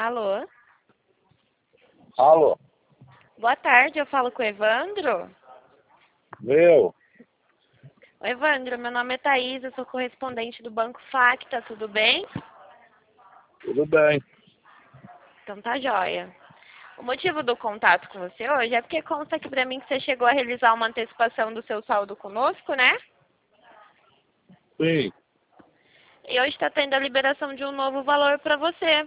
Alô? Alô, Boa tarde, eu falo com o Evandro. meu, Oi, Evandro, meu nome é Thaís, eu sou correspondente do Banco Facta, tudo bem? tudo bem? Então tá joia. O motivo do contato com você hoje é porque consta aqui pra mim que você chegou a realizar uma antecipação do seu saldo conosco, né? Sim, E hoje está tendo a liberação de um novo valor para você.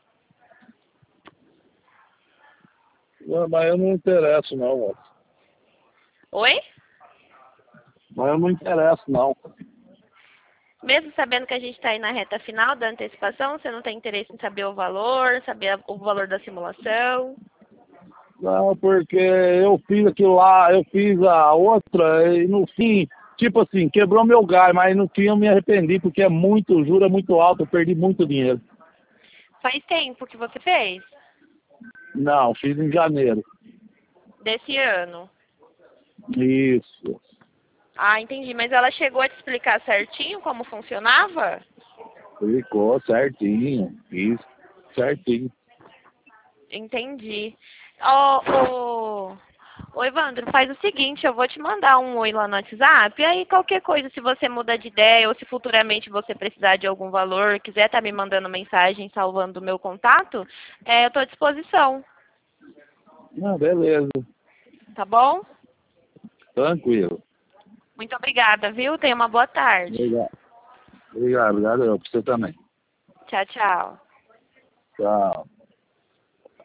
mas eu não interesso não, moço. Oi? Mas eu não interesso não. Mesmo sabendo que a gente está aí na reta final da antecipação, você não tem interesse em saber o valor, saber o valor da simulação? Não, porque eu fiz aquilo lá, eu fiz a outra e no fim, tipo assim, quebrou meu gás, mas no fim eu me arrependi porque é muito, o juro é muito alto, eu perdi muito dinheiro. Faz tempo que você fez? Não, fiz em janeiro. Desse ano? Isso. Ah, entendi. Mas ela chegou a te explicar certinho como funcionava? Ficou certinho, fiz certinho. Entendi. Ô, Evandro, faz o seguinte, eu vou te mandar um oi lá no WhatsApp, e aí qualquer coisa, se você mudar de ideia ou se futuramente você precisar de algum valor, quiser estar me mandando mensagem, salvando o meu contato, eu estou à disposição, Não, beleza, tá bom? tranquilo. Muito obrigada, viu? Tenha uma boa tarde. Obrigado, obrigado, obrigado eu, pra você também. Tchau, tchau. Tchau.